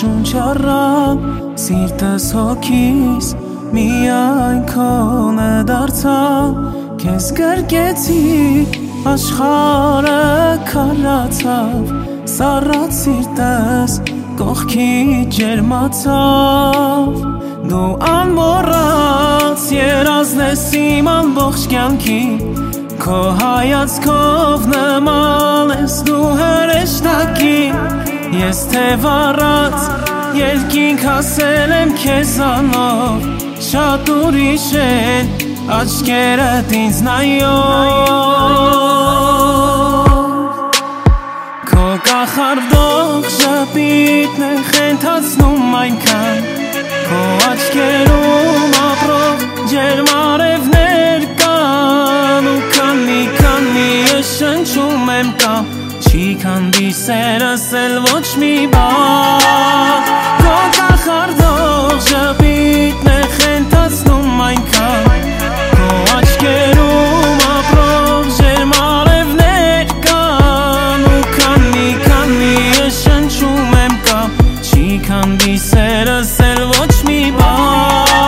շունչառամ սիրտս հոգիս միայն քոնը դարձավ քեզ գրկեցի աշխարհը քարացավ սառած սիրտս կողքի ջերմացավ դու անմոռաց երազն ես իմ ամբողջ կյանքի քո հայացքով նման ես դու հրեշտակի ես թե վառած երկինք հասել եմ քեզանով շատ ուրիշ են աչքերդ ինձ նայող քո կախարդող ժպիտն է խենթացնում այնքան քո աչքերում ապրող ջերմ արևներ կան ու քանի ես շնչում եմ կամ չի քանդի սերս էլ ոչ մի բան քո կախարդող ժպիտն է խենթացնում այնքան քո աչքերում ապրող ջերմ արևներ կան ու քանի ես շնչում եմ կամ չի քանդի սերս էլ ոչ մի բան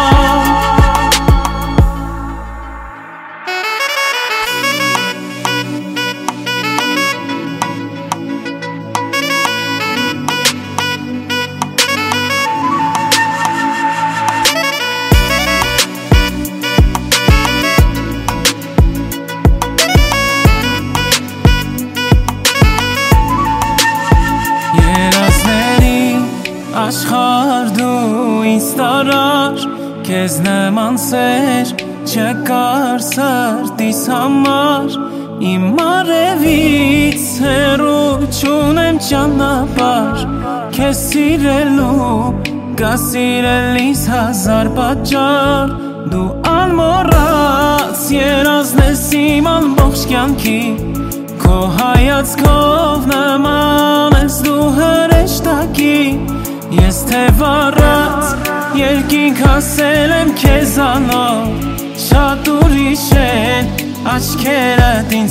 Աշխարհ դու ինձ տարար քեզ նման սեր չկար սրտիս համար իմ արևից հեռու չունեմ ճանապարհ քեզ սիրելու կա սիրելիս հազար պատճառ դու անմոռաց երազն ես իմ ամբողջ կյանքի քո հայացքով նման ես դու հրեշտակի Ես թե վառած երկինք հասել եմ քեզանով շատ ուրիշ են աչքերդ ինձ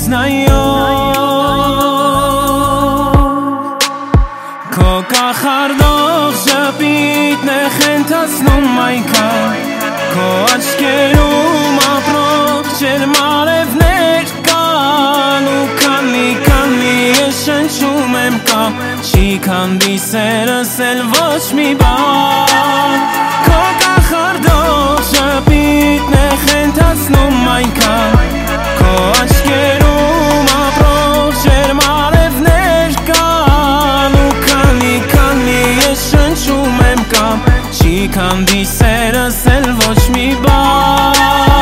նայող քո կախարդող ժպիտն է խենթացնում այնքան քո աչքերում ապրող ջերմ արևներ կան ու քանի ես շնչում եմ կամ չի քանդի սերս էլ ոչ մի բան քո կախարդող ժպիտն է խենթացնում այնքան քո աչքերում ապրող ջերմ արևներ կան ու քանի ես շնչում եմ կամ չի քանդի սերս էլ ոչ մի բան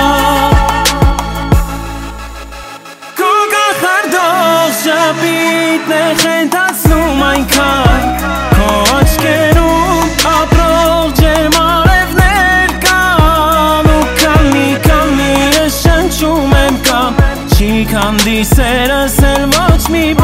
քո կախարդող ժպիտն է խենթացնում այնքան քո աչքերում ապրող ջերմ արևներ կան ու քանի ես շնչում եմ կամ չի քանդի սերս էլ ոչ մի